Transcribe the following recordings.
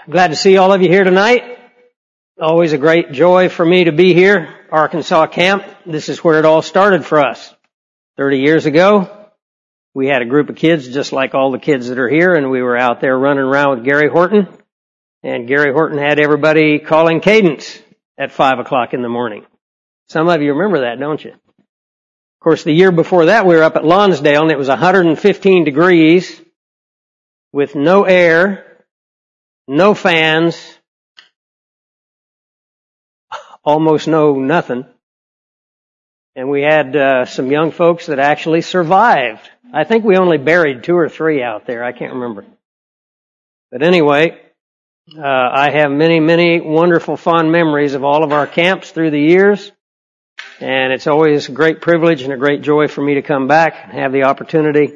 Glad to see all of you here tonight. Always a great joy for me to be here. Arkansas Camp. This is where it all started for us. 30 years ago, we had a group of kids just like all the kids that are here, and we were out there running around with Gary Horton. And Gary Horton had everybody calling cadence at 5 o'clock in the morning. Some of you remember that, don't you? Of course, the year before that, we were up at Lonsdale, and it was 115 degrees with no air, no fans, almost no nothing. And we had some young folks that actually survived. I think we only buried 2 or 3 out there. I can't remember. But anyway, I have many, many wonderful, fond memories of all of our camps through the years. And it's always a great privilege and a great joy for me to come back and have the opportunity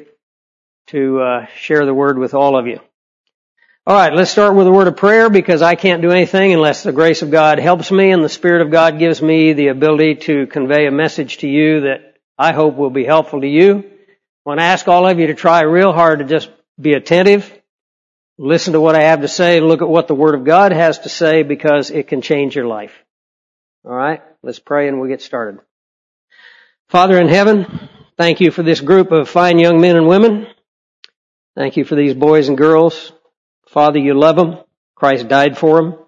to share the word with all of you. All right, let's start with a word of prayer because I can't do anything unless the grace of God helps me and the Spirit of God gives me the ability to convey a message to you that I hope will be helpful to you. I want to ask all of you to try real hard to just be attentive, listen to what I have to say, look at what the Word of God has to say because it can change your life. All right, let's pray and we'll get started. Father in heaven, thank you for this group of fine young men and women. Thank you for these boys and girls. Father, you love them. Christ died for them.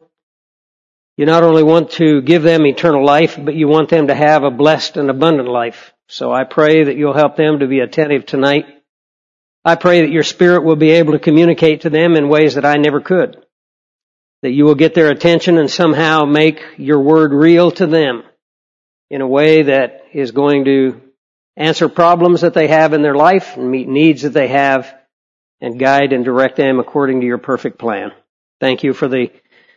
You not only want to give them eternal life, but you want them to have a blessed and abundant life. So I pray that you'll help them to be attentive tonight. I pray that your Spirit will be able to communicate to them in ways that I never could. That you will get their attention and somehow make your word real to them in a way that is going to answer problems that they have in their life and meet needs that they have and guide and direct them according to your perfect plan. Thank you for the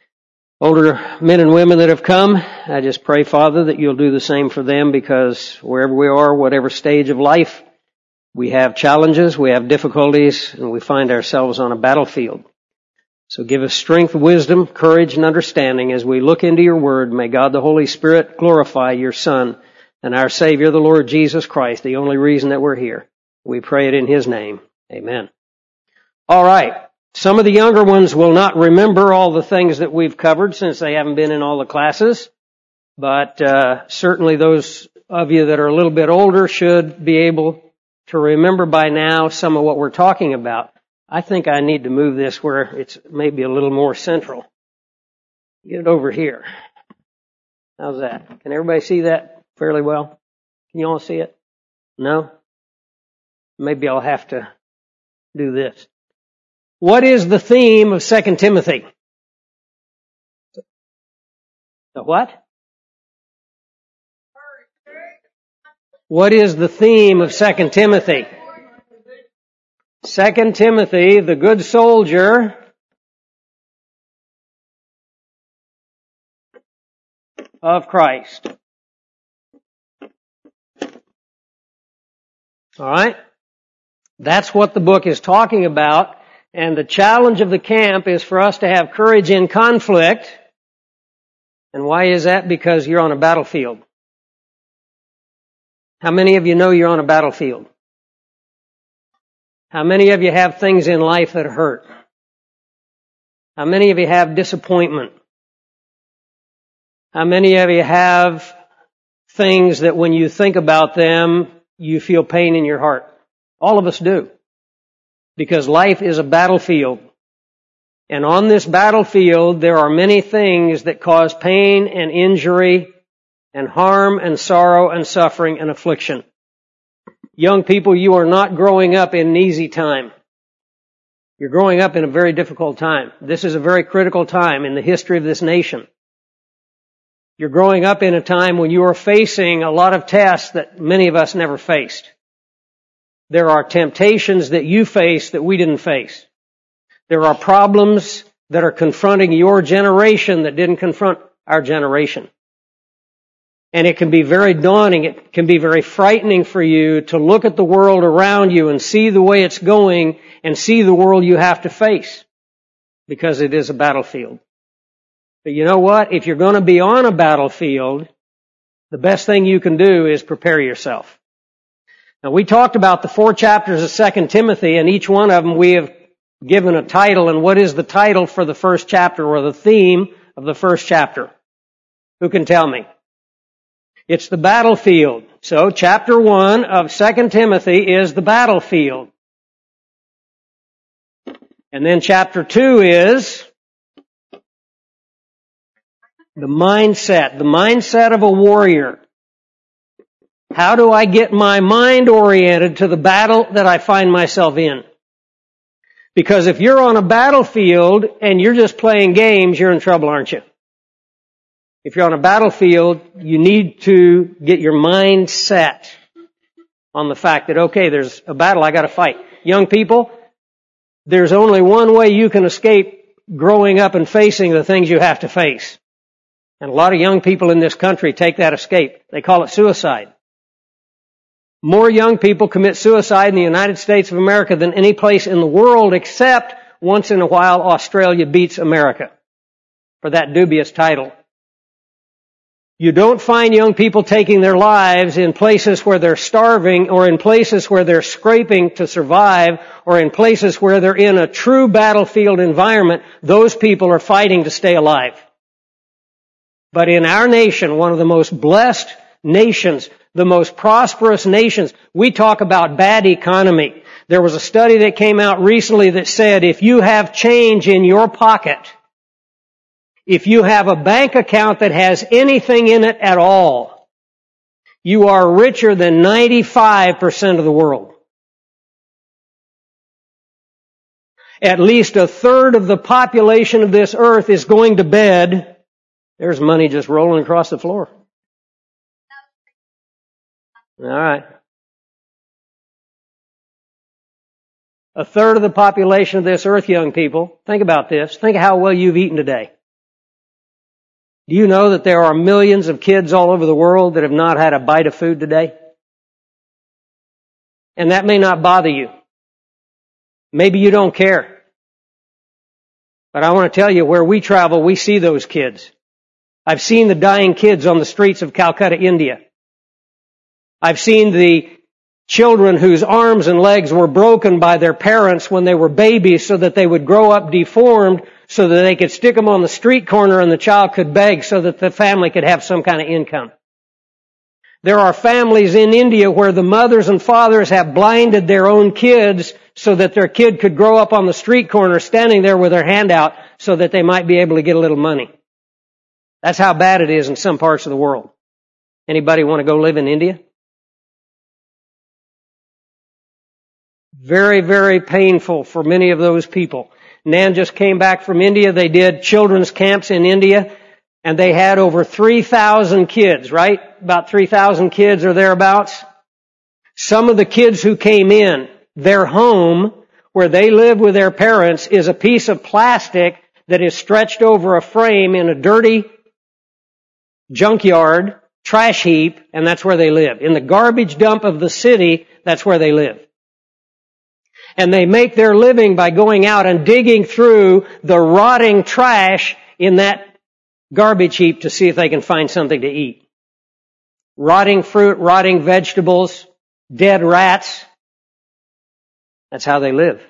older men and women that have come. I just pray, Father, that you'll do the same for them because wherever we are, whatever stage of life, we have challenges, we have difficulties, and we find ourselves on a battlefield. So give us strength, wisdom, courage, and understanding as we look into your word. May God the Holy Spirit glorify your Son and our Savior, the Lord Jesus Christ, the only reason that we're here. We pray it in his name. Amen. All right. Some of the younger ones will not remember all the things that we've covered since they haven't been in all the classes. But certainly those of you that are a little bit older should be able to remember by now some of what we're talking about. I think I need to move this where it's maybe a little more central. Get it over here. How's that? Can everybody see that fairly well? Can you all see it? No? Maybe I'll have to do this. What is the theme of 2 Timothy? The what? What is the theme of 2 Timothy? 2 Timothy, the good soldier of Christ. All right? That's what the book is talking about. And the challenge of the camp is for us to have courage in conflict. And why is that? Because you're on a battlefield. How many of you know you're on a battlefield? How many of you have things in life that hurt? How many of you have disappointment? How many of you have things that when you think about them, you feel pain in your heart? All of us do. Because life is a battlefield. And on this battlefield, there are many things that cause pain and injury and harm and sorrow and suffering and affliction. Young people, you are not growing up in an easy time. You're growing up in a very difficult time. This is a very critical time in the history of this nation. You're growing up in a time when you are facing a lot of tests that many of us never faced. There are temptations that you face that we didn't face. There are problems that are confronting your generation that didn't confront our generation. And it can be very daunting. It can be very frightening for you to look at the world around you and see the way it's going and see the world you have to face because it is a battlefield. But you know what? If you're going to be on a battlefield, the best thing you can do is prepare yourself. Now, we talked about the 4 chapters of 2 Timothy, and each one of them we have given a title, and what is the title for the first chapter, or the theme of the first chapter? Who can tell me? It's the battlefield. So chapter 1 of 2 Timothy is the battlefield. And then chapter 2 is the mindset of a warrior. How do I get my mind oriented to the battle that I find myself in? Because if you're on a battlefield and you're just playing games, you're in trouble, aren't you? If you're on a battlefield, you need to get your mind set on the fact that, okay, there's a battle, I gotta fight. Young people, there's only one way you can escape growing up and facing the things you have to face. And a lot of young people in this country take that escape. They call it suicide. More young people commit suicide in the United States of America than any place in the world, except once in a while Australia beats America for that dubious title. You don't find young people taking their lives in places where they're starving, or in places where they're scraping to survive, or in places where they're in a true battlefield environment. Those people are fighting to stay alive. But in our nation, one of the most blessed nations, the most prosperous nations, we talk about bad economy. There was a study that came out recently that said if you have change in your pocket, if you have a bank account that has anything in it at all, you are richer than 95% of the world. At least a third of the population of this earth is going to bed. There's money just rolling across the floor. All right. A third of the population of this earth, young people, think about this. Think of how well you've eaten today. Do you know that there are millions of kids all over the world that have not had a bite of food today? And that may not bother you. Maybe you don't care. But I want to tell you, where we travel, we see those kids. I've seen the dying kids on the streets of Calcutta, India. I've seen the children whose arms and legs were broken by their parents when they were babies so that they would grow up deformed, so that they could stick them on the street corner and the child could beg so that the family could have some kind of income. There are families in India where the mothers and fathers have blinded their own kids so that their kid could grow up on the street corner standing there with their hand out so that they might be able to get a little money. That's how bad it is in some parts of the world. Anybody want to go live in India? Very, very painful for many of those people. Nan just came back from India. They did children's camps in India, and they had over 3,000 kids, right? About 3,000 kids or thereabouts. Some of the kids who came in, their home, where they live with their parents, is a piece of plastic that is stretched over a frame in a dirty junkyard, trash heap, and that's where they live. In the garbage dump of the city, that's where they live. And they make their living by going out and digging through the rotting trash in that garbage heap to see if they can find something to eat. Rotting fruit, rotting vegetables, dead rats. That's how they live.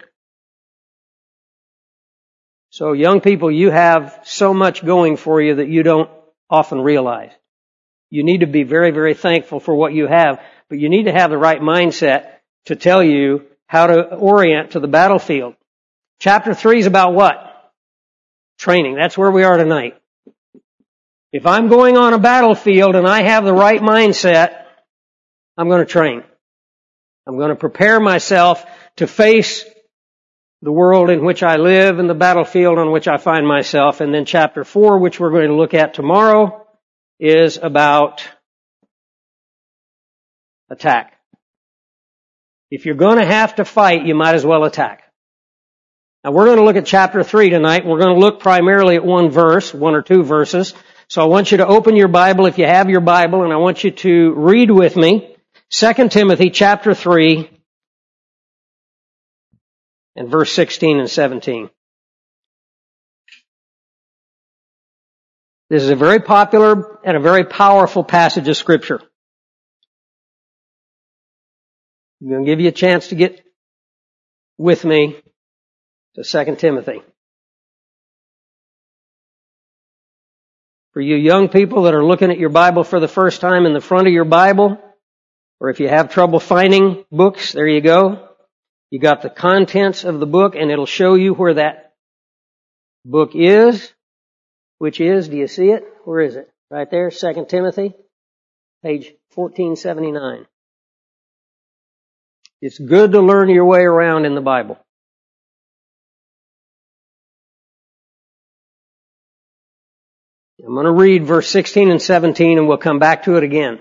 So young people, you have so much going for you that you don't often realize. You need to be very, very thankful for what you have, but you need to have the right mindset to tell you how to orient to the battlefield. Chapter 3 is about what? Training. That's where we are tonight. If I'm going on a battlefield and I have the right mindset, I'm going to train. I'm going to prepare myself to face the world in which I live and the battlefield on which I find myself. And then chapter 4, which we're going to look at tomorrow, is about attack. If you're going to have to fight, you might as well attack. Now we're going to look at chapter 3 tonight. We're going to look primarily at one or two verses. So I want you to open your Bible if you have your Bible, and I want you to read with me 2 Timothy chapter 3 and verse 16 and 17. This is a very popular and a very powerful passage of Scripture. I'm going to give you a chance to get with me to 2 Timothy. For you young people that are looking at your Bible for the first time, in the front of your Bible, or if you have trouble finding books, there you go. You got the contents of the book, and it'll show you where that book is. Which is, do you see it? Where is it? Right there, 2 Timothy, page 1479. It's good to learn your way around in the Bible. I'm going to read verse 16 and 17, and we'll come back to it again.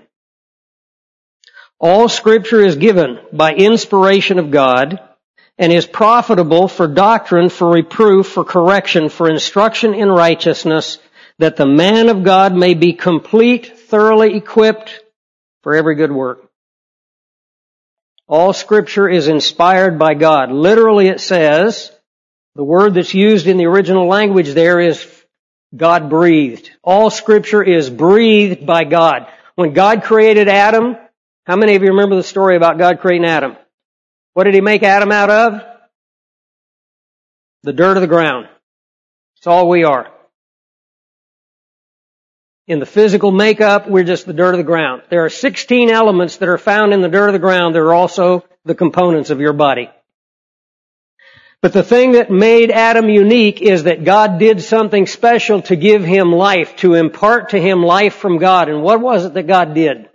All Scripture is given by inspiration of God and is profitable for doctrine, for reproof, for correction, for instruction in righteousness, that the man of God may be complete, thoroughly equipped for every good work. All Scripture is inspired by God. Literally it says, the word that's used in the original language there is God breathed. All Scripture is breathed by God. When God created Adam, how many of you remember the story about God creating Adam? What did He make Adam out of? The dirt of the ground. It's all we are. In the physical makeup, we're just the dirt of the ground. There are 16 elements that are found in the dirt of the ground that are also the components of your body. But the thing that made Adam unique is that God did something special to give him life, to impart to him life from God. And what was it that God did?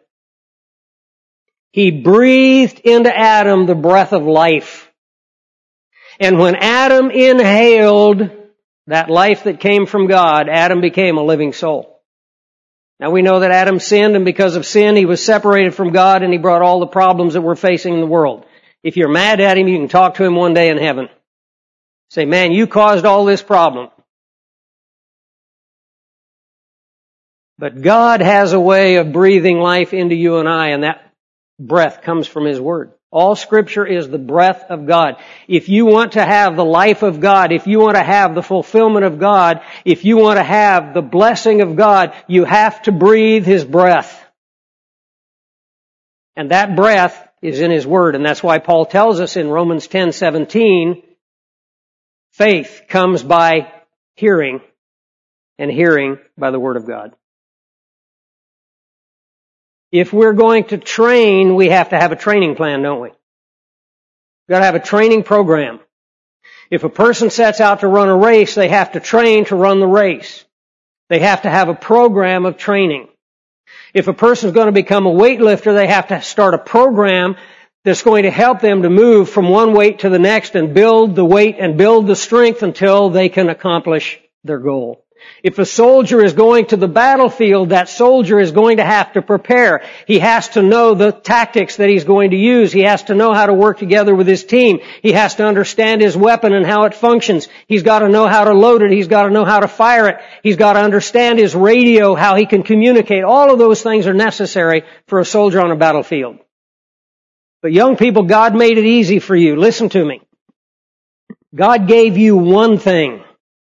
He breathed into Adam the breath of life. And when Adam inhaled that life that came from God, Adam became a living soul. Now we know that Adam sinned, and because of sin, he was separated from God, and he brought all the problems that we're facing in the world. If you're mad at him, you can talk to him one day in heaven. Say, man, you caused all this problem. But God has a way of breathing life into you and I, and that breath comes from His Word. All Scripture is the breath of God. If you want to have the life of God, if you want to have the fulfillment of God, if you want to have the blessing of God, you have to breathe His breath. And that breath is in His Word. And that's why Paul tells us in Romans 10:17, faith comes by hearing, and hearing by the Word of God. If we're going to train, we have to have a training plan, don't we? We've got to have a training program. If a person sets out to run a race, they have to train to run the race. They have to have a program of training. If a person's going to become a weightlifter, they have to start a program that's going to help them to move from one weight to the next and build the weight and build the strength until they can accomplish their goal. If a soldier is going to the battlefield, that soldier is going to have to prepare. He has to know the tactics that he's going to use. He has to know how to work together with his team. He has to understand his weapon and how it functions. He's got to know how to load it. He's got to know how to fire it. He's got to understand his radio, how he can communicate. All of those things are necessary for a soldier on a battlefield. But young people, God made it easy for you. Listen to me. God gave you one thing.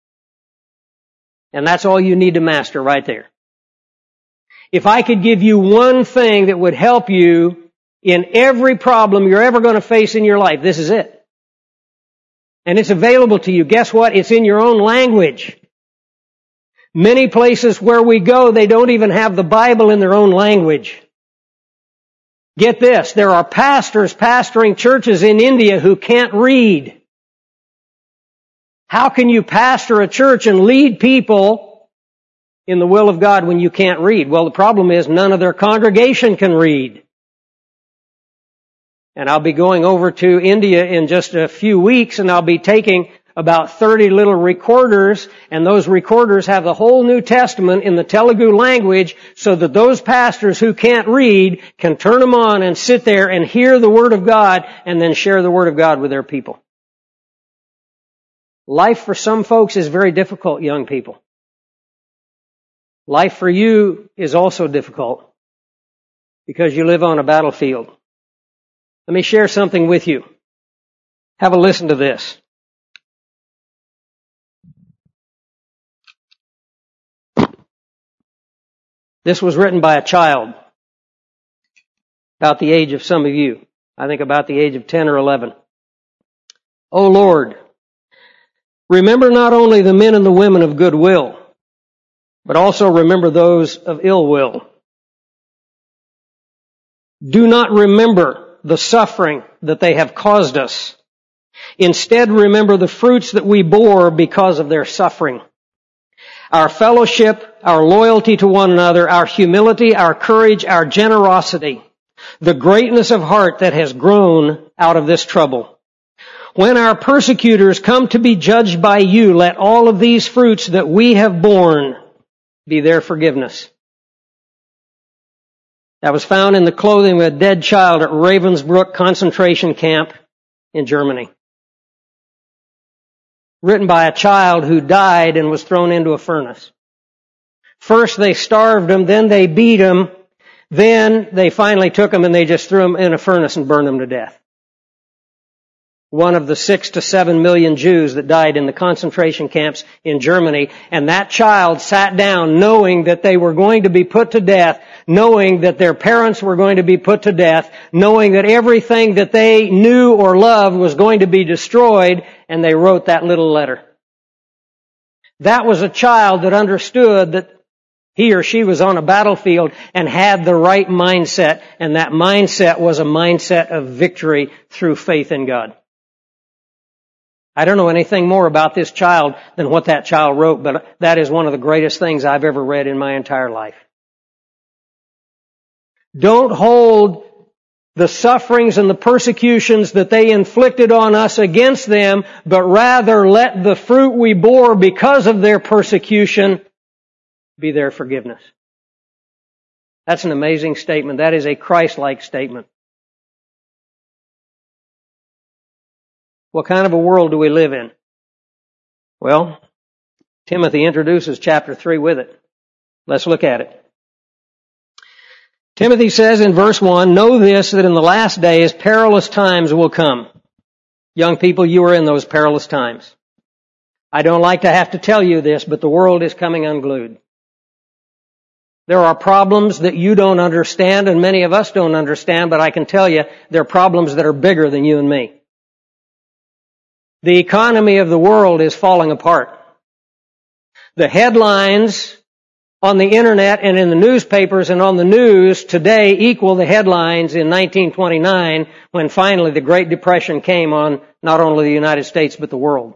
And that's all you need to master right there. If I could give you one thing that would help you in every problem you're ever going to face in your life, this is it. And it's available to you. Guess what? It's in your own language. Many places where we go, they don't even have the Bible in their own language. Get this, there are pastors pastoring churches in India who can't read. How can you pastor a church and lead people in the will of God when you can't read? Well, the problem is none of their congregation can read. And I'll be going over to India in just a few weeks, and I'll be taking about 30 little recorders, and those recorders have the whole New Testament in the Telugu language so that those pastors who can't read can turn them on and sit there and hear the Word of God and then share the Word of God with their people. Life for some folks is very difficult, young people. Life for you is also difficult because you live on a battlefield. Let me share something with you. Have a listen to this. This was written by a child about the age of some of you. I think about the age of 10 or 11. Oh Lord, Remember not only the men and the women of good will, but also remember those of ill will. Do not remember the suffering that they have caused us. Instead, remember the fruits that we bore because of their suffering. Our fellowship, our loyalty to one another, our humility, our courage, our generosity, the greatness of heart that has grown out of this trouble. When our persecutors come to be judged by you, let all of these fruits that we have borne be their forgiveness. That was found in the clothing of a dead child at Ravensbrück concentration camp in Germany. Written by a child who died and was thrown into a furnace. First they starved him, then they beat him, then they finally took him and they just threw him in a furnace and burned him to death. One of the 6 to 7 million Jews that died in the concentration camps in Germany. And that child sat down knowing that they were going to be put to death, knowing that their parents were going to be put to death, knowing that everything that they knew or loved was going to be destroyed, and they wrote that little letter. That was a child that understood that he or she was on a battlefield and had the right mindset, and that mindset was a mindset of victory through faith in God. I don't know anything more about this child than what that child wrote, but that is one of the greatest things I've ever read in my entire life. Don't hold the sufferings and the persecutions that they inflicted on us against them, but rather let the fruit we bore because of their persecution be their forgiveness. That's an amazing statement. That is a Christ-like statement. What kind of a world do we live in? Well, Timothy introduces chapter 3 with it. Let's look at it. Timothy says in verse 1, know this, that in the last days perilous times will come. Young people, you are in those perilous times. I don't like to have to tell you this, but the world is coming unglued. There are problems that you don't understand, and many of us don't understand, but I can tell you there are problems that are bigger than you and me. The economy of the world is falling apart. The headlines on the internet and in the newspapers and on the news today equal the headlines in 1929 when finally the Great Depression came on not only the United States but the world.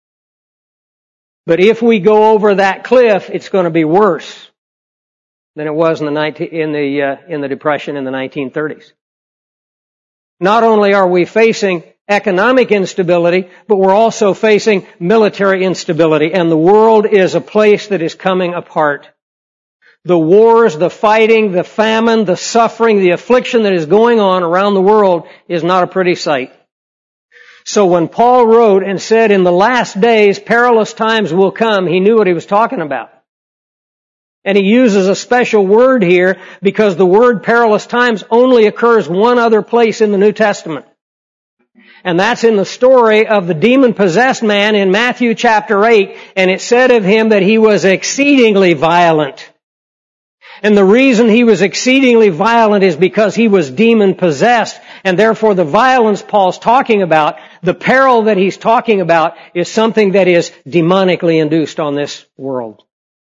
But if we go over that cliff, it's going to be worse than it was in the Depression in the 1930s. Not only are we facing economic instability, but we're also facing military instability, and the world is a place that is coming apart. The wars, the fighting, the famine, the suffering, the affliction that is going on around the world is not a pretty sight. So when Paul wrote and said, in the last days perilous times will come, he knew what he was talking about. And he uses a special word here because the word perilous times only occurs one other place in the New Testament. And that's in the story of the demon-possessed man in Matthew chapter 8. And it said of him that he was exceedingly violent. And the reason he was exceedingly violent is because he was demon-possessed. And therefore the violence Paul's talking about, the peril that he's talking about, is something that is demonically induced on this world.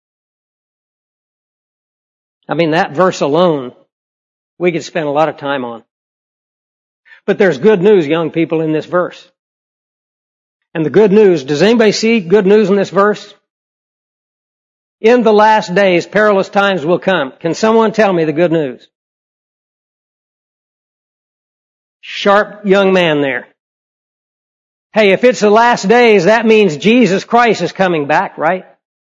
I mean, that verse alone, we could spend a lot of time on. But there's good news, young people, in this verse. And the good news, does anybody see good news in this verse? In the last days, perilous times will come. Can someone tell me the good news? Sharp young man there. Hey, if it's the last days, that means Jesus Christ is coming back, right?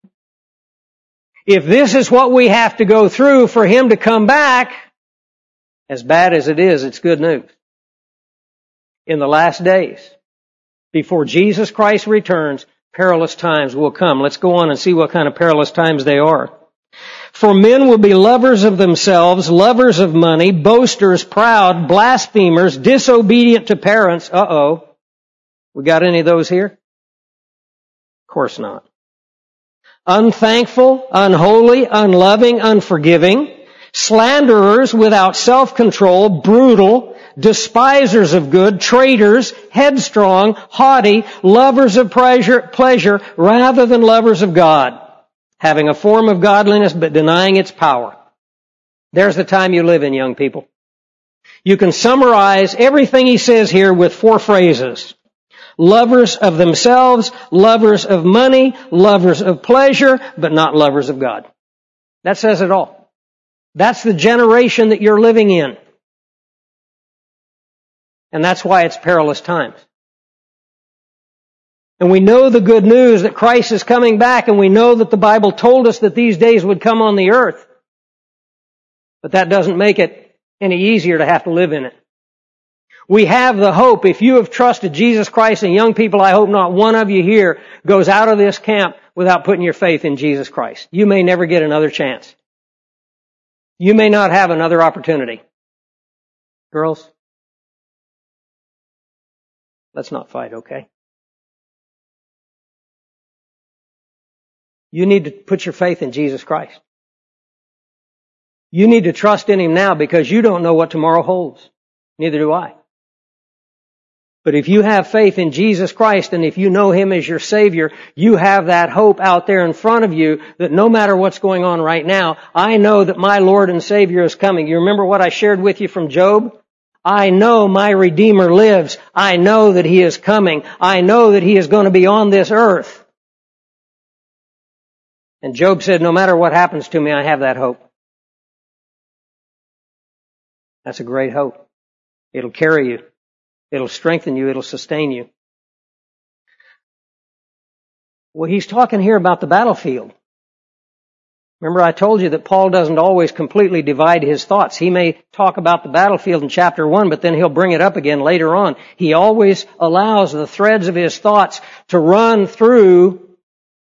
If this is what we have to go through for Him to come back, as bad as it is, it's good news. In the last days, before Jesus Christ returns, perilous times will come. Let's go on and see what kind of perilous times they are. For men will be lovers of themselves, lovers of money, boasters, proud, blasphemers, disobedient to parents. We got any of those here? Of course not. Unthankful, unholy, unloving, unforgiving, slanderers, without self-control, brutal, despisers of good, traitors, headstrong, haughty, lovers of pleasure rather than lovers of God, having a form of godliness but denying its power. There's the time you live in, young people. You can summarize everything he says here with 4 phrases. Lovers of themselves, lovers of money, lovers of pleasure, but not lovers of God. That says it all. That's the generation that you're living in. And that's why it's perilous times. And we know the good news that Christ is coming back, and we know that the Bible told us that these days would come on the earth. But that doesn't make it any easier to have to live in it. We have the hope. If you have trusted Jesus Christ, and young people, I hope not one of you here goes out of this camp without putting your faith in Jesus Christ. You may never get another chance. You may not have another opportunity. Girls, let's not fight, okay? You need to put your faith in Jesus Christ. You need to trust in Him now, because you don't know what tomorrow holds. Neither do I. But if you have faith in Jesus Christ, and if you know Him as your Savior, you have that hope out there in front of you that no matter what's going on right now, I know that my Lord and Savior is coming. You remember what I shared with you from Job? I know my Redeemer lives. I know that He is coming. I know that He is going to be on this earth. And Job said, no matter what happens to me, I have that hope. That's a great hope. It'll carry you. It'll strengthen you. It'll sustain you. Well, he's talking here about the battlefield. Remember, I told you that Paul doesn't always completely divide his thoughts. He may talk about the battlefield in chapter 1, but then he'll bring it up again later on. He always allows the threads of his thoughts to run through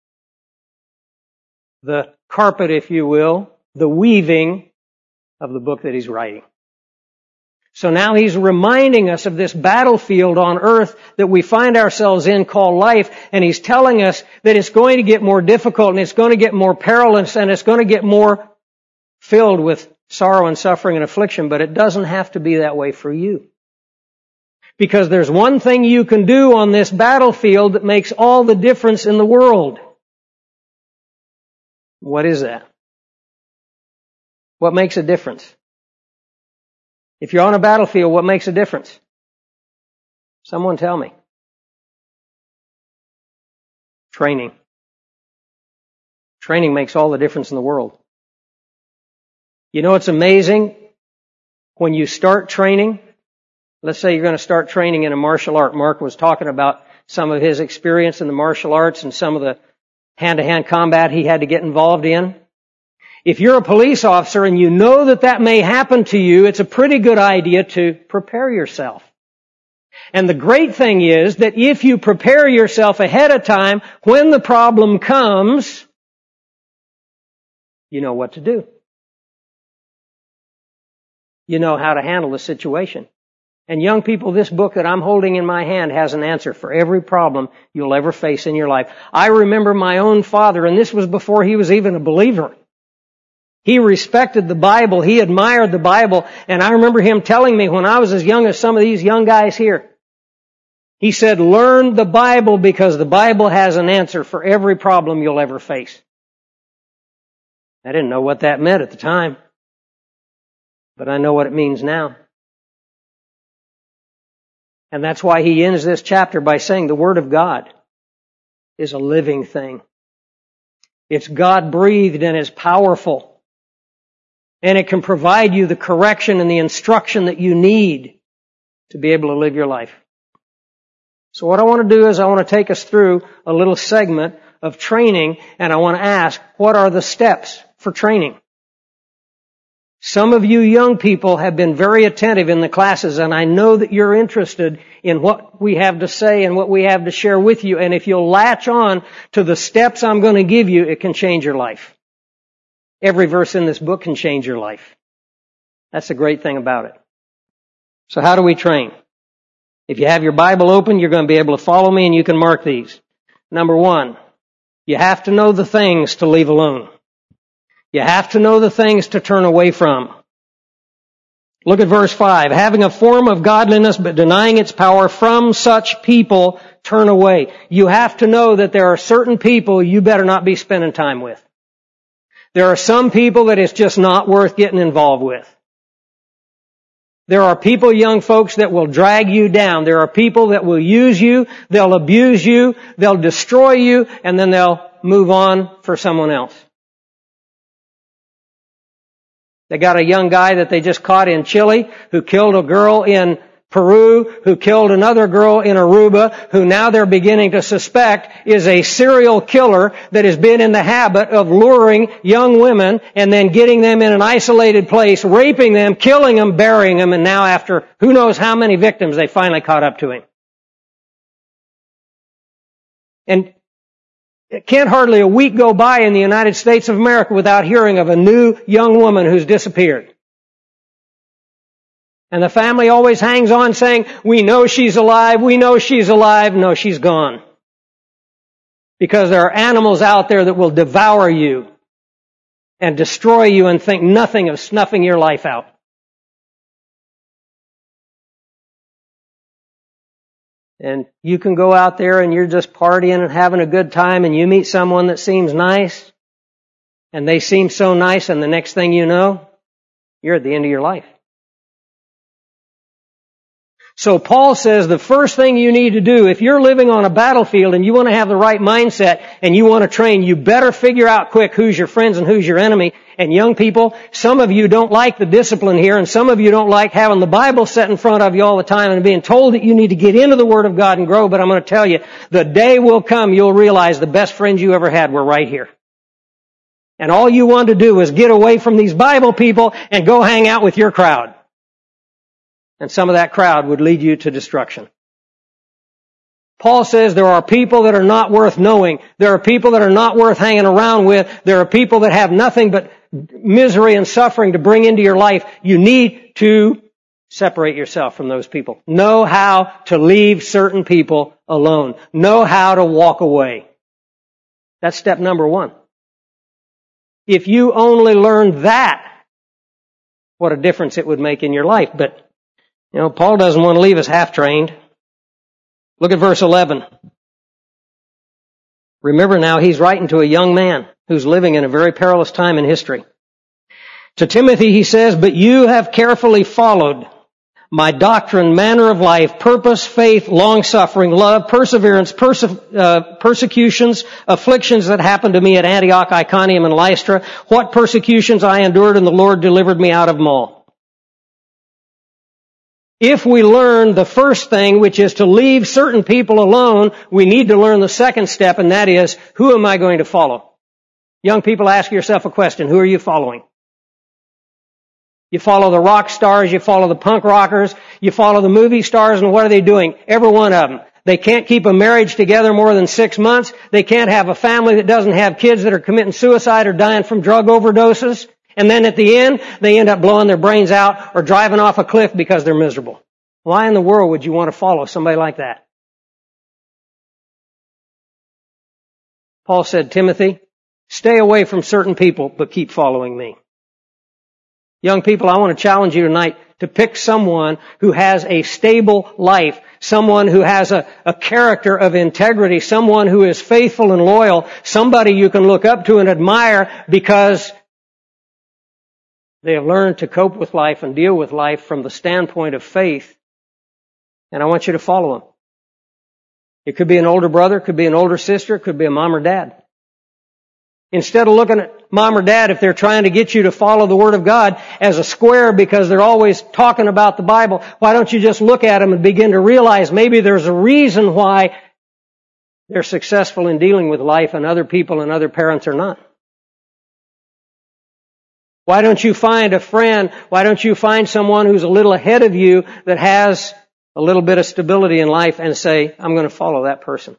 the carpet, if you will, the weaving of the book that he's writing. So now he's reminding us of this battlefield on earth that we find ourselves in called life, and he's telling us that it's going to get more difficult, and it's going to get more perilous, and it's going to get more filled with sorrow and suffering and affliction, but it doesn't have to be that way for you. Because there's one thing you can do on this battlefield that makes all the difference in the world. What is that? What makes a difference? If you're on a battlefield, what makes a difference? Someone tell me. Training. Training makes all the difference in the world. You know, it's amazing when you start training. Let's say you're going to start training in a martial art. Mark was talking about some of his experience in the martial arts and some of the hand-to-hand combat he had to get involved in. If you're a police officer and you know that that may happen to you, it's a pretty good idea to prepare yourself. And the great thing is that if you prepare yourself ahead of time, when the problem comes, you know what to do. You know how to handle the situation. And young people, this book that I'm holding in my hand has an answer for every problem you'll ever face in your life. I remember my own father, and this was before he was even a believer. He respected the Bible. He admired the Bible. And I remember him telling me when I was as young as some of these young guys here, he said, learn the Bible because the Bible has an answer for every problem you'll ever face. I didn't know what that meant at the time, but I know what it means now. And that's why he ends this chapter by saying the Word of God is a living thing. It's God-breathed and it's powerful. And it can provide you the correction and the instruction that you need to be able to live your life. So what I want to do is I want to take us through a little segment of training, and I want to ask, what are the steps for training? Some of you young people have been very attentive in the classes, and I know that you're interested in what we have to say and what we have to share with you. And if you'll latch on to the steps I'm going to give you, it can change your life. Every verse in this book can change your life. That's the great thing about it. So how do we train? If you have your Bible open, you're going to be able to follow me, and you can mark these. Number 1, you have to know the things to leave alone. You have to know the things to turn away from. Look at verse 5. Having a form of godliness but denying its power, from such people turn away. You have to know that there are certain people you better not be spending time with. There are some people that it's just not worth getting involved with. There are people, young folks, that will drag you down. There are people that will use you, they'll abuse you, they'll destroy you, and then they'll move on for someone else. They got a young guy that they just caught in Chile who killed a girl in Peru, who killed another girl in Aruba, who now they're beginning to suspect is a serial killer that has been in the habit of luring young women and then getting them in an isolated place, raping them, killing them, burying them, and now after who knows how many victims they finally caught up to him. And it can't hardly a week go by in the United States of America without hearing of a new young woman who's disappeared. And the family always hangs on saying, we know she's alive, we know she's alive. No, she's gone. Because there are animals out there that will devour you and destroy you and think nothing of snuffing your life out. And you can go out there and you're just partying and having a good time and you meet someone that seems nice and they seem so nice and the next thing you know, you're at the end of your life. So Paul says the first thing you need to do, if you're living on a battlefield and you want to have the right mindset and you want to train, you better figure out quick who's your friends and who's your enemy. And young people, some of you don't like the discipline here and some of you don't like having the Bible set in front of you all the time and being told that you need to get into the Word of God and grow. But I'm going to tell you, the day will come you'll realize the best friends you ever had were right here. And all you wanted to do was get away from these Bible people and go hang out with your crowd. And some of that crowd would lead you to destruction. Paul says there are people that are not worth knowing. There are people that are not worth hanging around with. There are people that have nothing but misery and suffering to bring into your life. You need to separate yourself from those people. Know how to leave certain people alone. Know how to walk away. That's step number one. If you only learned that, what a difference it would make in your life. But Paul doesn't want to leave us half-trained. Look at verse 11. Remember now, he's writing to a young man who's living in a very perilous time in history. To Timothy, he says, but you have carefully followed my doctrine, manner of life, purpose, faith, long-suffering, love, perseverance, persecutions, afflictions that happened to me at Antioch, Iconium, and Lystra. What persecutions I endured, and the Lord delivered me out of them all. If we learn the first thing, which is to leave certain people alone, we need to learn the second step, and that is, who am I going to follow? Young people, ask yourself a question. Who are you following? You follow the rock stars, you follow the punk rockers, you follow the movie stars, and what are they doing? Every one of them. They can't keep a marriage together more than 6 months. They can't have a family that doesn't have kids that are committing suicide or dying from drug overdoses. And then at the end, they end up blowing their brains out or driving off a cliff because they're miserable. Why in the world would you want to follow somebody like that? Paul said, Timothy, stay away from certain people, but keep following me. Young people, I want to challenge you tonight to pick someone who has a stable life, someone who has a character of integrity, someone who is faithful and loyal, somebody you can look up to and admire because they have learned to cope with life and deal with life from the standpoint of faith. And I want you to follow them. It could be an older brother, it could be an older sister, it could be a mom or dad. Instead of looking at mom or dad, if they're trying to get you to follow the Word of God as a square because they're always talking about the Bible, why don't you just look at them and begin to realize maybe there's a reason why they're successful in dealing with life and other people and other parents are not. Why don't you find a friend? Why don't you find someone who's a little ahead of you that has a little bit of stability in life and say, I'm going to follow that person.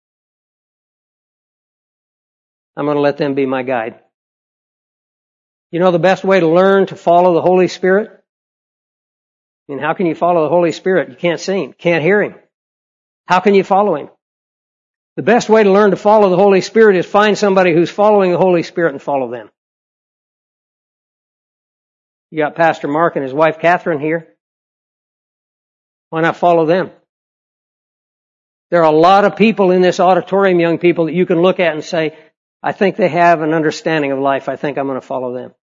I'm going to let them be my guide. You know the best way to learn to follow the Holy Spirit? I mean, how can you follow the Holy Spirit? You can't see Him, can't hear Him. How can you follow Him? The best way to learn to follow the Holy Spirit is find somebody who's following the Holy Spirit and follow them. You got Pastor Mark and his wife Catherine here. Why not follow them? There are a lot of people in this auditorium, young people, that you can look at and say, I think they have an understanding of life. I think I'm going to follow them.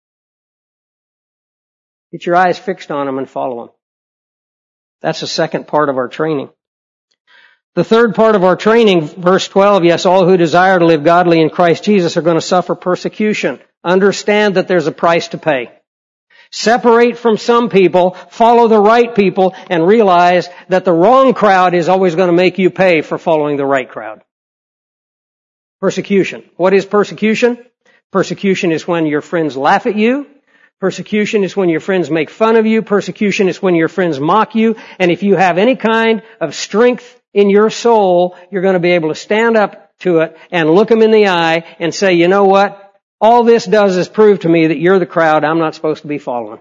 Get your eyes fixed on them and follow them. That's the second part of our training. The third part of our training, verse 12, yes, all who desire to live godly in Christ Jesus are going to suffer persecution. Understand that there's a price to pay. Separate from some people, follow the right people, and realize that the wrong crowd is always going to make you pay for following the right crowd. Persecution. What is persecution? Persecution is when your friends laugh at you. Persecution is when your friends make fun of you. Persecution is when your friends mock you. And if you have any kind of strength in your soul, you're going to be able to stand up to it and look them in the eye and say, you know what? All this does is prove to me that you're the crowd I'm not supposed to be following.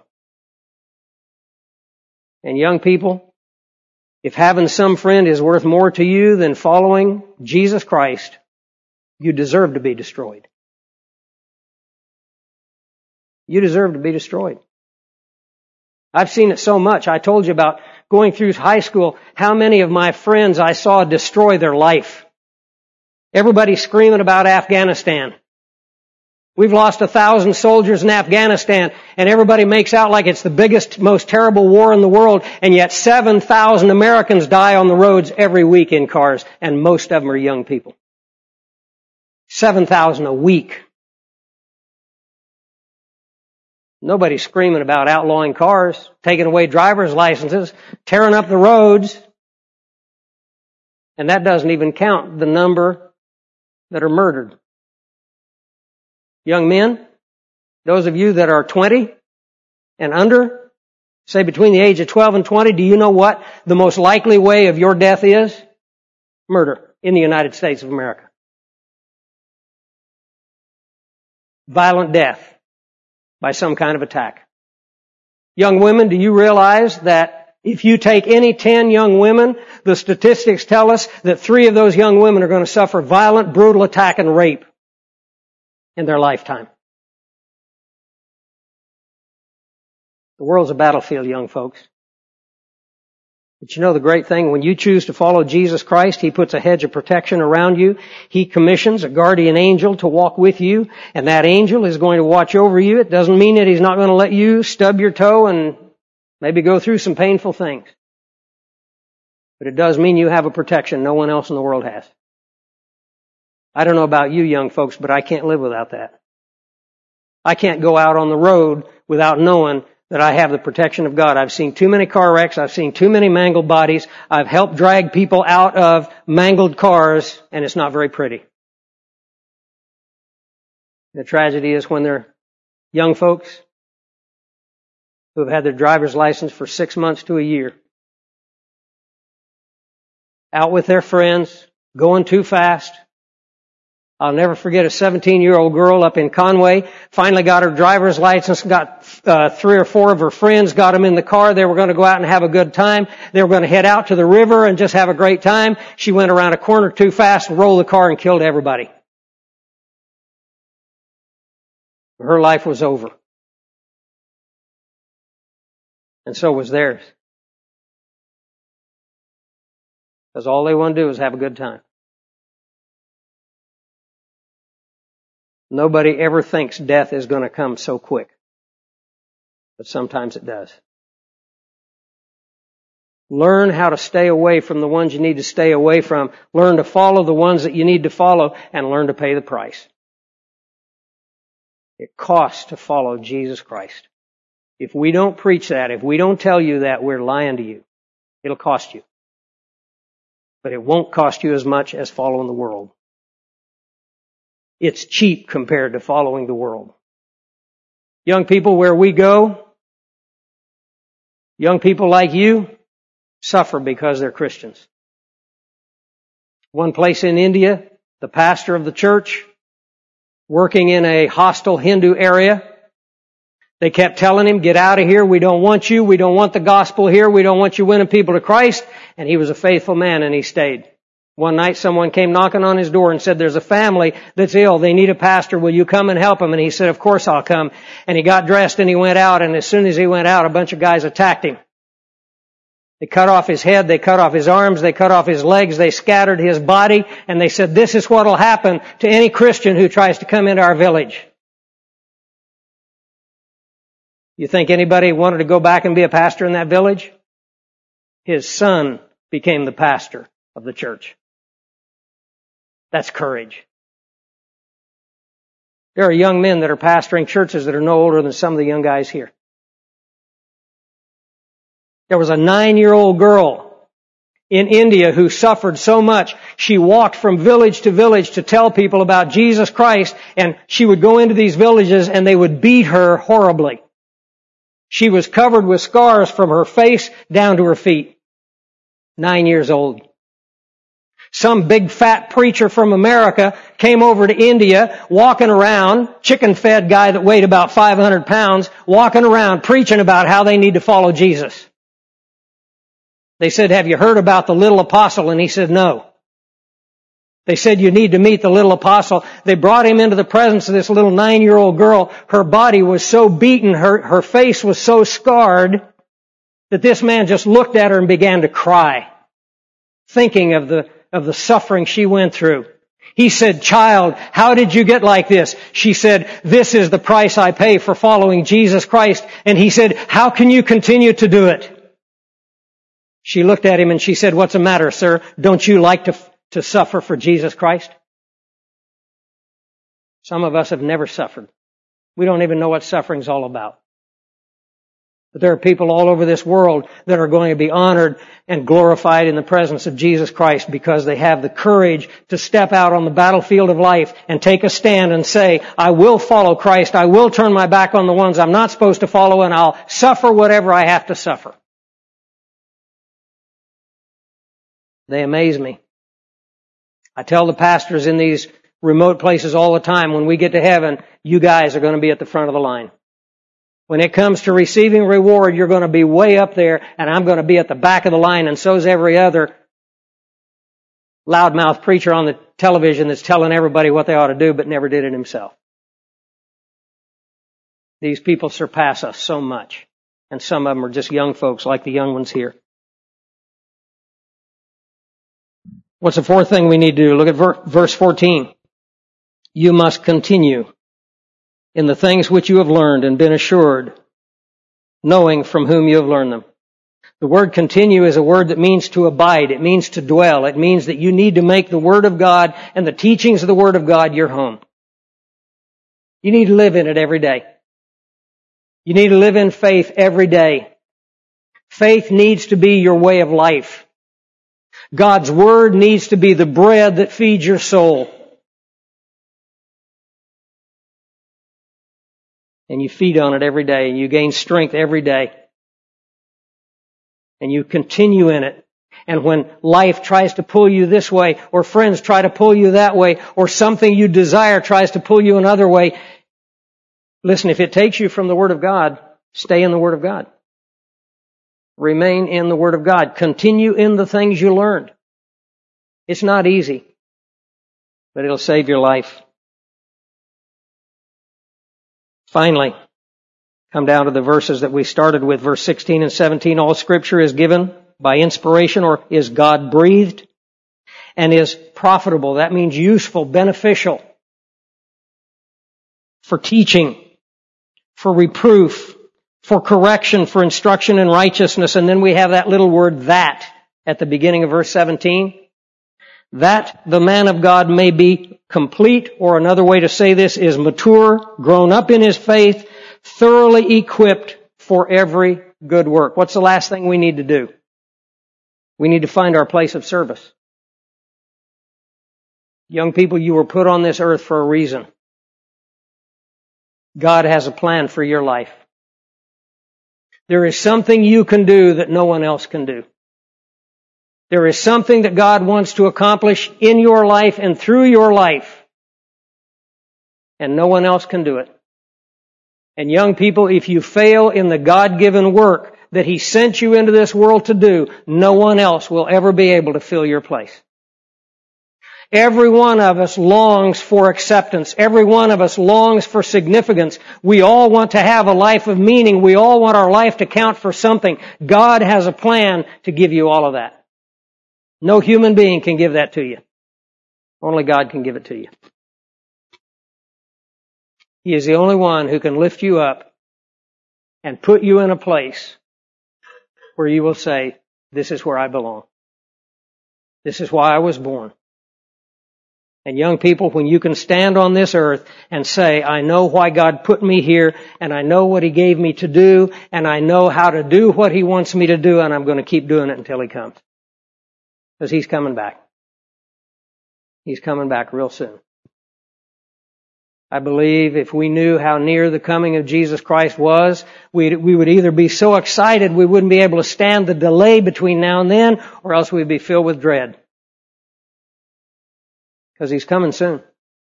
And young people, if having some friend is worth more to you than following Jesus Christ, you deserve to be destroyed. You deserve to be destroyed. I've seen it so much. I told you about going through high school, how many of my friends I saw destroy their life. Everybody screaming about Afghanistan. We've lost 1,000 soldiers in Afghanistan, and everybody makes out like it's the biggest, most terrible war in the world, and yet 7,000 Americans die on the roads every week in cars, and most of them are young people. 7,000 a week. Nobody's screaming about outlawing cars, taking away driver's licenses, tearing up the roads. And that doesn't even count the number that are murdered. Young men, those of you that are 20 and under, say between the age of 12 and 20, do you know what the most likely way of your death is? Murder in the United States of America. Violent death by some kind of attack. Young women, do you realize that if you take any 10 young women, the statistics tell us that 3 of those young women are going to suffer violent, brutal attack and rape in their lifetime. The world's a battlefield, young folks. But you know the great thing, when you choose to follow Jesus Christ, He puts a hedge of protection around you. He commissions a guardian angel to walk with you, and that angel is going to watch over you. It doesn't mean that He's not going to let you stub your toe and maybe go through some painful things. But it does mean you have a protection no one else in the world has. I don't know about you young folks, but I can't live without that. I can't go out on the road without knowing that I have the protection of God. I've seen too many car wrecks. I've seen too many mangled bodies. I've helped drag people out of mangled cars, and it's not very pretty. The tragedy is when they're young folks who have had their driver's license for 6 months to a year, out with their friends, going too fast. I'll never forget a 17-year-old girl up in Conway, finally got her driver's license, got 3 or 4 of her friends, got them in the car. They were going to go out and have a good time. They were going to head out to the river and just have a great time. She went around a corner too fast, rolled the car, and killed everybody. Her life was over. And so was theirs. Because all they want to do is have a good time. Nobody ever thinks death is going to come so quick. But sometimes it does. Learn how to stay away from the ones you need to stay away from. Learn to follow the ones that you need to follow, and learn to pay the price. It costs to follow Jesus Christ. If we don't preach that, if we don't tell you that, we're lying to you. It'll cost you. But it won't cost you as much as following the world. It's cheap compared to following the world. Young people, where we go, young people like you suffer because they're Christians. One place in India, the pastor of the church, working in a hostile Hindu area, they kept telling him, get out of here, we don't want you, we don't want the gospel here, we don't want you winning people to Christ. And he was a faithful man and he stayed. One night someone came knocking on his door and said, there's a family that's ill. They need a pastor. Will you come and help them? And he said, of course I'll come. And he got dressed and he went out. And as soon as he went out, a bunch of guys attacked him. They cut off his head. They cut off his arms. They cut off his legs. They scattered his body. And they said, this is what will happen to any Christian who tries to come into our village. You think anybody wanted to go back and be a pastor in that village? His son became the pastor of the church. That's courage. There are young men that are pastoring churches that are no older than some of the young guys here. There was a 9-year-old girl in India who suffered so much. She walked from village to village to tell people about Jesus Christ, and she would go into these villages and they would beat her horribly. She was covered with scars from her face down to her feet. 9 years old. Some big fat preacher from America came over to India, walking around, chicken-fed guy that weighed about 500 pounds, walking around preaching about how they need to follow Jesus. They said, have you heard about the little apostle? And he said, no. They said, you need to meet the little apostle. They brought him into the presence of this little 9-year-old girl. Her body was so beaten, her face was so scarred, that this man just looked at her and began to cry, thinking of the suffering she went through. He said, child, how did you get like this? She said, this is the price I pay for following Jesus Christ. And he said, how can you continue to do it? She looked at him and she said, what's the matter, sir? Don't you like to suffer for Jesus Christ? Some of us have never suffered. We don't even know what suffering's all about. But there are people all over this world that are going to be honored and glorified in the presence of Jesus Christ because they have the courage to step out on the battlefield of life and take a stand and say, I will follow Christ. I will turn my back on the ones I'm not supposed to follow, and I'll suffer whatever I have to suffer. They amaze me. I tell the pastors in these remote places all the time, when we get to heaven, you guys are going to be at the front of the line. When it comes to receiving reward, you're going to be way up there, and I'm going to be at the back of the line, and so's every other loudmouth preacher on the television that's telling everybody what they ought to do but never did it himself. These people surpass us so much, and some of them are just young folks like the young ones here. What's the fourth thing we need to do? Look at verse 14. You must continue in the things which you have learned and been assured, knowing from whom you have learned them. The word continue is a word that means to abide. It means to dwell. It means that you need to make the Word of God and the teachings of the Word of God your home. You need to live in it every day. You need to live in faith every day. Faith needs to be your way of life. God's Word needs to be the bread that feeds your soul. And you feed on it every day, and you gain strength every day. And you continue in it. And when life tries to pull you this way, or friends try to pull you that way, or something you desire tries to pull you another way, listen, if it takes you from the Word of God, stay in the Word of God. Remain in the Word of God. Continue in the things you learned. It's not easy, but it'll save your life. Finally, come down to the verses that we started with, verse 16 and 17. All Scripture is given by inspiration, or is God-breathed, and is profitable. That means useful, beneficial, for teaching, for reproof, for correction, for instruction in righteousness. And then we have that little word that at the beginning of verse 17. That the man of God may be complete, or another way to say this is mature, grown up in his faith, thoroughly equipped for every good work. What's the last thing we need to do? We need to find our place of service. Young people, you were put on this earth for a reason. God has a plan for your life. There is something you can do that no one else can do. There is something that God wants to accomplish in your life and through your life. And no one else can do it. And young people, if you fail in the God-given work that He sent you into this world to do, no one else will ever be able to fill your place. Every one of us longs for acceptance. Every one of us longs for significance. We all want to have a life of meaning. We all want our life to count for something. God has a plan to give you all of that. No human being can give that to you. Only God can give it to you. He is the only one who can lift you up and put you in a place where you will say, this is where I belong. This is why I was born. And young people, when you can stand on this earth and say, I know why God put me here, and I know what He gave me to do, and I know how to do what He wants me to do, and I'm going to keep doing it until He comes. Because He's coming back. He's coming back real soon. I believe if we knew how near the coming of Jesus Christ was, we would either be so excited we wouldn't be able to stand the delay between now and then, or else we'd be filled with dread. Because He's coming soon.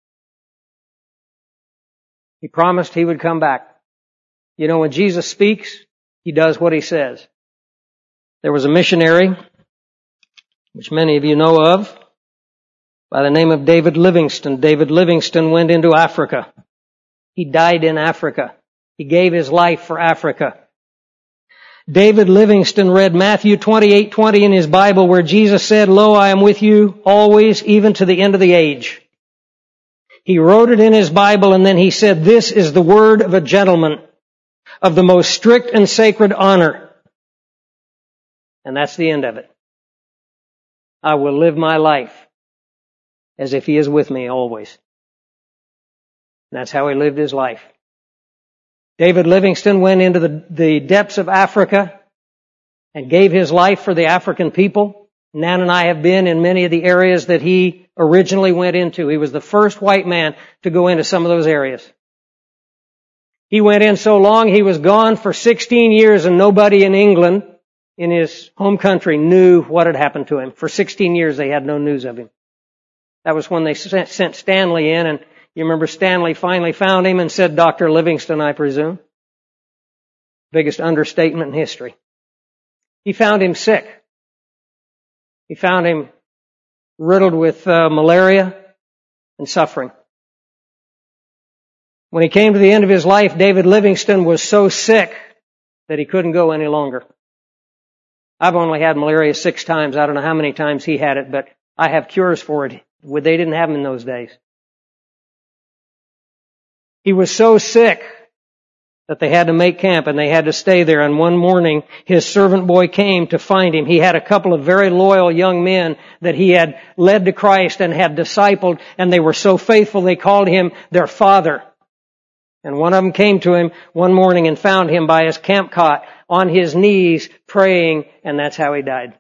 He promised He would come back. You know, when Jesus speaks, He does what He says. There was a missionary, which many of you know of, by the name of David Livingstone. David Livingstone went into Africa. He died in Africa. He gave his life for Africa. David Livingstone read Matthew 28:20 in his Bible, where Jesus said, Lo, I am with you always, even to the end of the age. He wrote it in his Bible, and then he said, This is the word of a gentleman, of the most strict and sacred honor. And that's the end of it. I will live my life as if He is with me always. And that's how he lived his life. David Livingstone went into the depths of Africa and gave his life for the African people. Nan and I have been in many of the areas that he originally went into. He was the first white man to go into some of those areas. He went in so long, he was gone for 16 years, and nobody in England, in his home country, knew what had happened to him. For 16 years, they had no news of him. That was when they sent Stanley in, and you remember Stanley finally found him and said, Dr. Livingstone, I presume. Biggest understatement in history. He found him sick. He found him riddled with malaria and suffering. When he came to the end of his life, David Livingstone was so sick that he couldn't go any longer. I've only had malaria 6 times. I don't know how many times he had it, but I have cures for it. They didn't have them in those days. He was so sick that they had to make camp and they had to stay there. And one morning, his servant boy came to find him. He had a couple of very loyal young men that he had led to Christ and had discipled, and they were so faithful they called him their father. And one of them came to him one morning and found him by his camp cot on his knees praying, and that's how he died.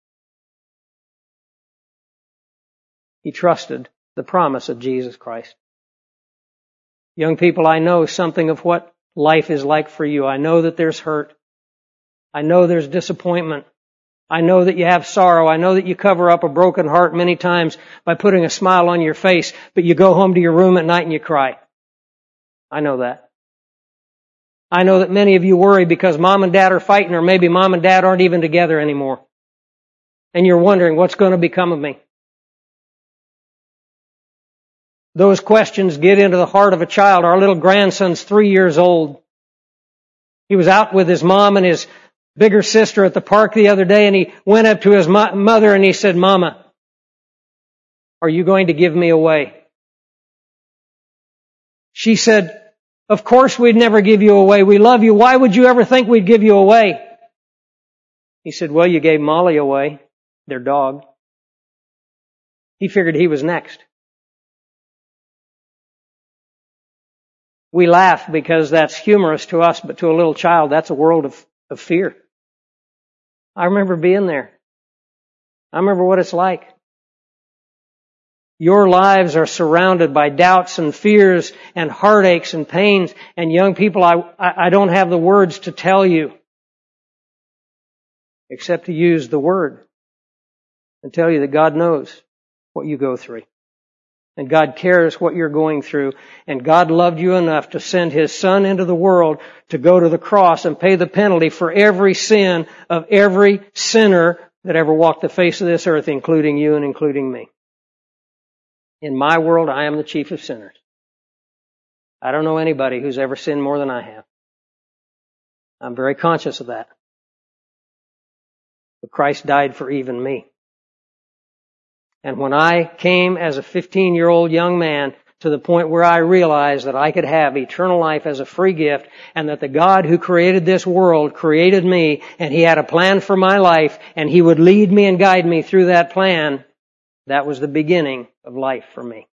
He trusted the promise of Jesus Christ. Young people, I know something of what life is like for you. I know that there's hurt. I know there's disappointment. I know that you have sorrow. I know that you cover up a broken heart many times by putting a smile on your face, but you go home to your room at night and you cry. I know that. I know that many of you worry because mom and dad are fighting, or maybe mom and dad aren't even together anymore. And you're wondering, what's going to become of me? Those questions get into the heart of a child. Our little grandson's 3 years old. He was out with his mom and his bigger sister at the park the other day, and he went up to his mother and he said, Mama, are you going to give me away? She said, of course we'd never give you away. We love you. Why would you ever think we'd give you away? He said, well, you gave Molly away, their dog. He figured he was next. We laugh because that's humorous to us, but to a little child, that's a world of fear. I remember being there. I remember what it's like. Your lives are surrounded by doubts and fears and heartaches and pains. And young people, I don't have the words to tell you, except to use the word and tell you that God knows what you go through. And God cares what you're going through. And God loved you enough to send His Son into the world to go to the cross and pay the penalty for every sin of every sinner that ever walked the face of this earth, including you and including me. In my world, I am the chief of sinners. I don't know anybody who's ever sinned more than I have. I'm very conscious of that. But Christ died for even me. And when I came as a 15-year-old young man to the point where I realized that I could have eternal life as a free gift, and that the God who created this world created me, and He had a plan for my life, and He would lead me and guide me through that plan, that was the beginning of life for me.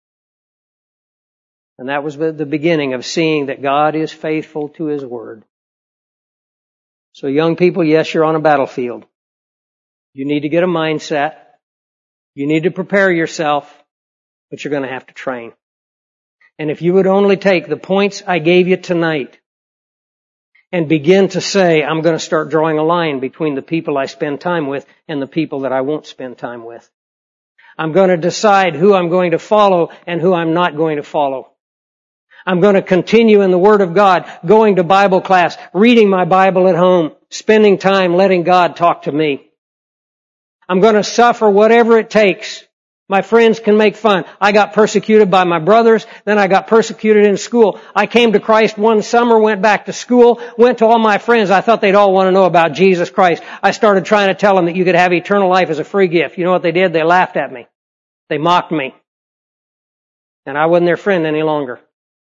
And that was the beginning of seeing that God is faithful to His Word. So young people, yes, you're on a battlefield. You need to get a mindset. You need to prepare yourself, but you're going to have to train. And if you would only take the points I gave you tonight and begin to say, I'm going to start drawing a line between the people I spend time with and the people that I won't spend time with. I'm going to decide who I'm going to follow and who I'm not going to follow. I'm going to continue in the Word of God, going to Bible class, reading my Bible at home, spending time letting God talk to me. I'm going to suffer whatever it takes. My friends can make fun. I got persecuted by my brothers, then I got persecuted in school. I came to Christ one summer, went back to school, went to all my friends. I thought they'd all want to know about Jesus Christ. I started trying to tell them that you could have eternal life as a free gift. You know what they did? They laughed at me. They mocked me. And I wasn't their friend any longer.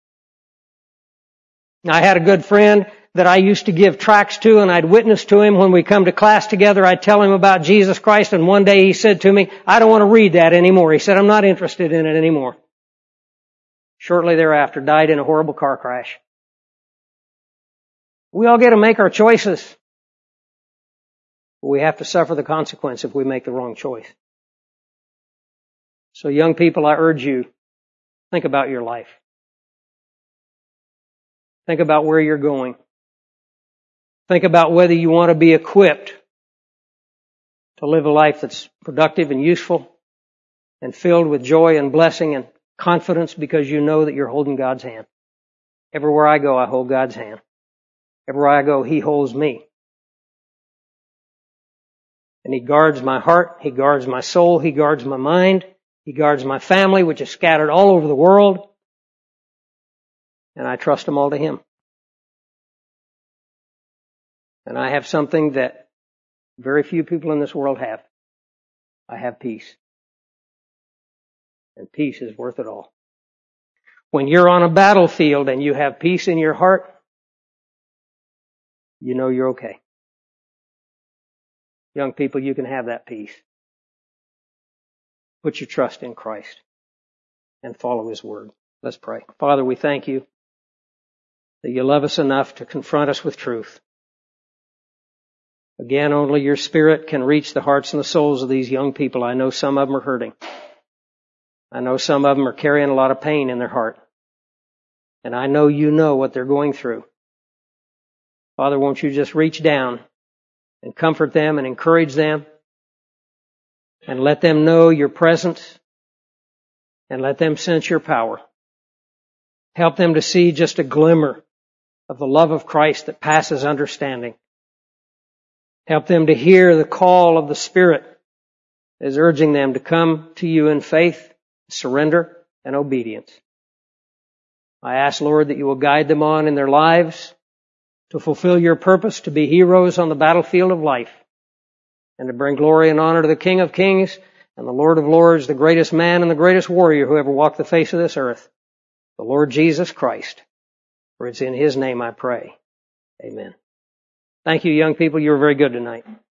I had a good friend that I used to give tracts to, and I'd witness to him when we come to class together. I'd tell him about Jesus Christ, and one day he said to me, I don't want to read that anymore. He said, I'm not interested in it anymore. Shortly thereafter, died in a horrible car crash. We all get to make our choices. But we have to suffer the consequence if we make the wrong choice. So young people, I urge you, think about your life. Think about where you're going. Think about whether you want to be equipped to live a life that's productive and useful and filled with joy and blessing and confidence because you know that you're holding God's hand. Everywhere I go, I hold God's hand. Everywhere I go, He holds me. And He guards my heart. He guards my soul. He guards my mind. He guards my family, which is scattered all over the world. And I trust them all to Him. And I have something that very few people in this world have. I have peace. And peace is worth it all. When you're on a battlefield and you have peace in your heart, you know you're okay. Young people, you can have that peace. Put your trust in Christ and follow His Word. Let's pray. Father, we thank You that You love us enough to confront us with truth. Again, only Your Spirit can reach the hearts and the souls of these young people. I know some of them are hurting. I know some of them are carrying a lot of pain in their heart. And I know You know what they're going through. Father, won't You just reach down and comfort them and encourage them and let them know Your presence and let them sense Your power. Help them to see just a glimmer of the love of Christ that passes understanding. Help them to hear the call of the Spirit as urging them to come to You in faith, surrender, and obedience. I ask, Lord, that You will guide them on in their lives to fulfill Your purpose, to be heroes on the battlefield of life, and to bring glory and honor to the King of Kings and the Lord of Lords, the greatest man and the greatest warrior who ever walked the face of this earth, the Lord Jesus Christ. For it's in His name I pray. Amen. Thank you, young people. You were very good tonight.